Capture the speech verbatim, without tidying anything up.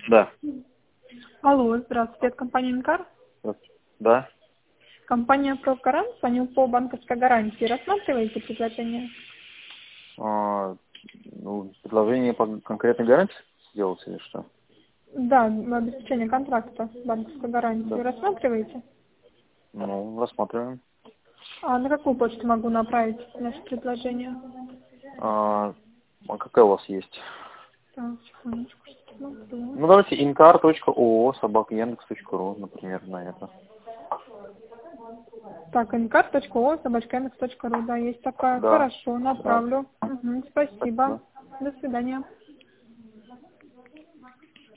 Да. Алло, здравствуйте, это компания Инкар. Да. Компания Прокарант, звоню по банковской гарантии. Рассматриваете предложение? А, ну, предложение по конкретной гарантии сделать или что? Да, обеспечение контракта банковской гарантии. Да. Рассматриваете? Ну, рассматриваем. А на какую почту могу направить наше предложение? А, а какая у вас есть? Так, секундочку, смотрю. Ну, давайте инкар точка о о собака яндекс точка ру, например, на это. Так, инкар точка о о собака яндекс точка ру, да, есть такая. Да. Хорошо, Да. направлю. Угу, спасибо. Спасибо. До свидания.